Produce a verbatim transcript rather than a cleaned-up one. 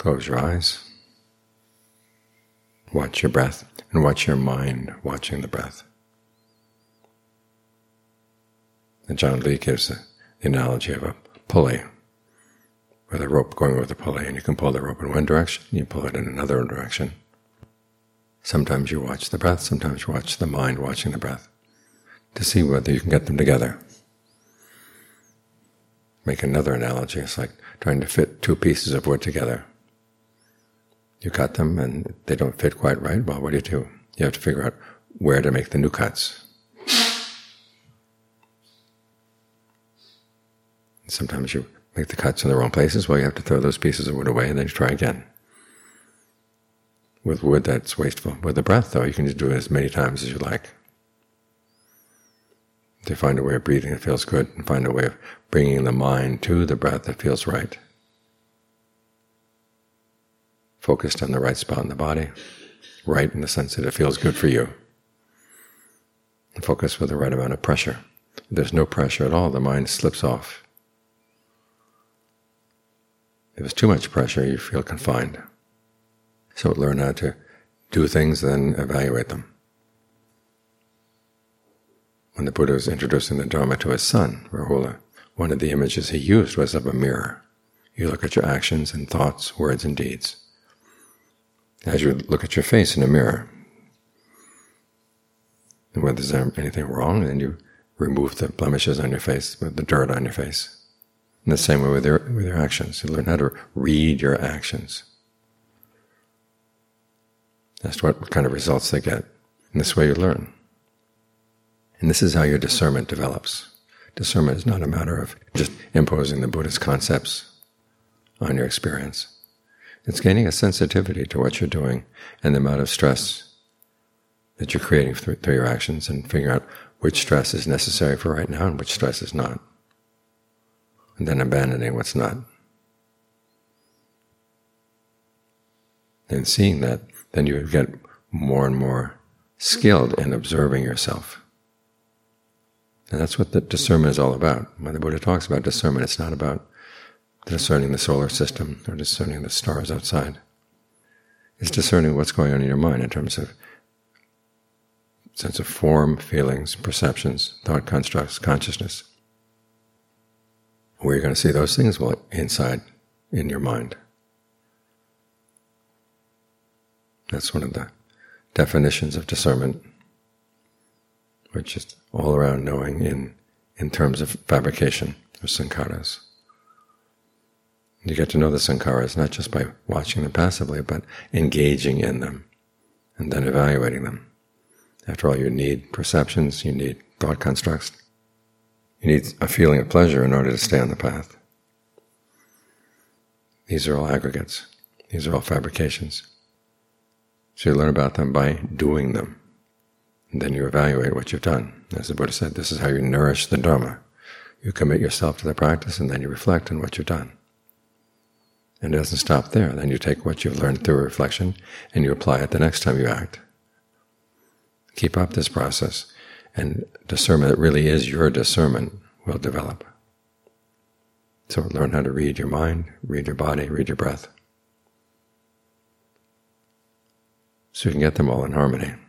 Close your eyes. Watch your breath, and watch your mind watching the breath. And John Lee gives the analogy of a pulley, with a rope going over the pulley, and you can pull the rope in one direction, and you pull it in another direction. Sometimes you watch the breath, sometimes you watch the mind watching the breath, to see whether you can get them together. Make another analogy. It's like trying to fit two pieces of wood together. You cut them and they don't fit quite right. Well, what do you do? You have to figure out where to make the new cuts. Sometimes you make the cuts in the wrong places. Well, you have to throw those pieces of wood away and then you try again. With wood, that's wasteful. With the breath, though, you can just do it as many times as you like. To find a way of breathing that feels good, and find a way of bringing the mind to the breath that feels right. Focused on the right spot in the body, right in the sense that it feels good for you. And focus with the right amount of pressure. If there's no pressure at all, the mind slips off. If there's too much pressure, you feel confined. So learn how to do things, then evaluate them. When the Buddha was introducing the Dharma to his son, Rahula, one of the images he used was of a mirror. You look at your actions and thoughts, words and deeds. As you look at your face in a mirror, and whether there's anything wrong, then you remove the blemishes on your face, with the dirt on your face. In the same way with your, with your actions. You learn how to read your actions. That's what kind of results they get. In this way you learn. And this is how your discernment develops. Discernment is not a matter of just imposing the Buddhist concepts on your experience. It's gaining a sensitivity to what you're doing and the amount of stress that you're creating through, through your actions, and figuring out which stress is necessary for right now and which stress is not. And then abandoning what's not. And seeing that, then you get more and more skilled in observing yourself. And that's what the discernment is all about. When the Buddha talks about discernment, it's not about discerning the solar system or discerning the stars outside. It's discerning what's going on in your mind in terms of sense of form, feelings, perceptions, thought constructs, consciousness. Where you're going to see those things? Well, inside, in your mind. That's one of the definitions of discernment, which is all around knowing in, in terms of fabrication, or sankharas. You get to know the sankharas not just by watching them passively, but engaging in them, and then evaluating them. After all, you need perceptions, you need thought constructs, you need a feeling of pleasure in order to stay on the path. These are all aggregates, these are all fabrications. So you learn about them by doing them. And then you evaluate what you've done. As the Buddha said, this is how you nourish the Dharma. You commit yourself to the practice, and then you reflect on what you've done. And it doesn't stop there. Then you take what you've learned through reflection, and you apply it the next time you act. Keep up this process, and discernment that really is your discernment will develop. So learn how to read your mind, read your body, read your breath, so you can get them all in harmony.